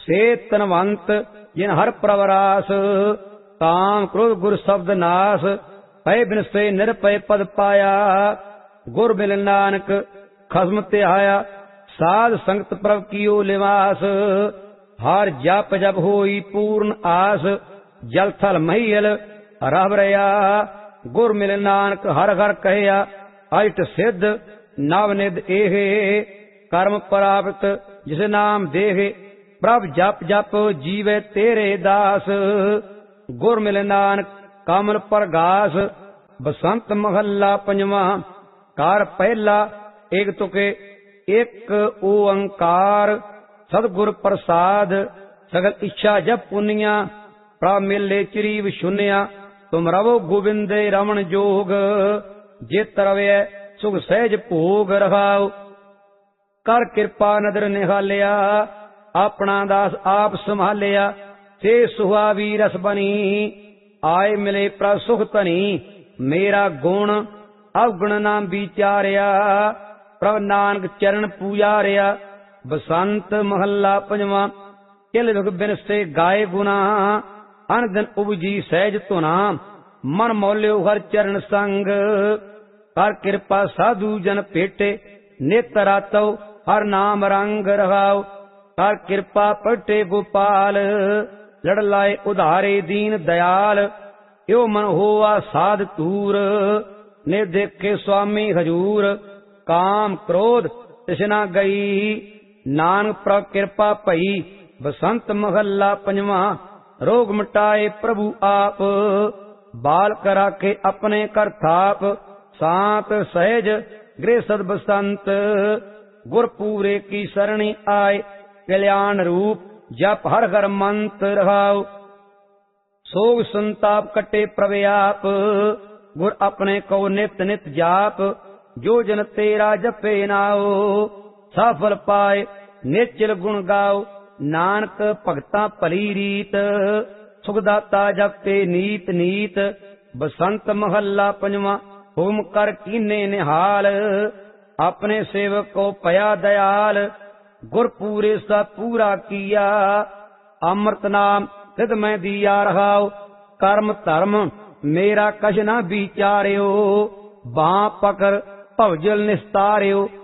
से तनवंत जिन हर प्रवरास। काम क्रोध गुर शब्द नाश भय बिन से निरपय पद पाया। गुर मिल नानक खस्म त्याया साध संगत प्रभ कियो लिवास। हर जप जप होई पूर्ण आस जल थल महियल रह रया। गुर मिल नानक हर हर कहया अष्ट सिद्ध नवनिध एहे। कर्म प्राप्त जिस नाम देहे प्रभ जप जप जीवे तेरे दास। गुर मिल नानक कमल प्रगास बसंत महला पंजवा। कार पहला एक तुके एक ओंकार सतगुर प्रसाद। सगल इच्छा जब पुनिया प्रभ मिले चिरीव शून्या। तुम रवो गोविंदे रमण जोग जे तरवे सुख सहज भोग रखाओ। कर कृपा नदर निहालिया अपना दास आप संभालिया। से सुहावी रस बनी आए मिले प्रभ सुख तनी। मेरा गुण अवगुण नाम विचारिया प्रभ नानक चरण पूजारिया। बसंत महला पंजवा। किल दुख बिन से गाय गुना अन दिन उपजी सहज धुना। मन मौल्यो हर चरण संग कर कृपा साधु जन पेटे। नेत्र रातौ हर नाम रंग रहाओ। कर कृपा पटे गोपाल लड़ लाए उधारे दीन दयाल। यो मन होआ साध तूर ने देखे स्वामी हजूर। काम क्रोध तृष्णा गई नानक प्रभ कृपा भई। बसंत महला पंजवा। रोग मिटाए प्रभु आप बाल करा के अपने कर थाप। शांत सहज गृह सद बसंत गुर पूरे की सरणी आए। कल्याण रूप जप हर हर मंत्र रहाओ। सोग संताप कटे प्रव्याप गुर अपने को नित नित जाप। जो जन तेरा जपे नाओ सफल पाए निश्चल गुण गाओ। नानक भगता भली रीत सुखदाता जपते नीत नीत। बसंत महला पंजवा। हुम कर कीने निहाल अपने सेवक को पया दयाल। गुर पूरे सा पूरा किया अमृत नाम सिद्ध मैं दिया रहाओ। कर्म धर्म मेरा कछ न विचार्यो बाँ पकड़ भवजल निस्तार्यो।